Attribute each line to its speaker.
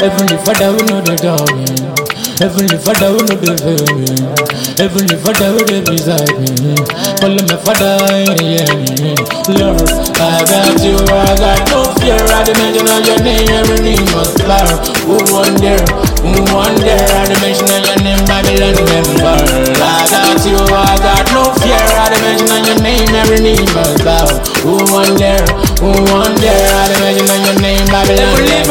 Speaker 1: Heavenly Father, we know the darling. Heavenly Father, we know the baby. Heavenly Father, we the beside me. Follow my Father in the end. Lord, I got you, I got no fear. At the mention of your name, every knee must bow. Who wonder? At the mention of your name, Babylon member. I got you, I got no fear. At the mention of your name, every knee must bow. Who wonder? At the mention of your name, Babylon member.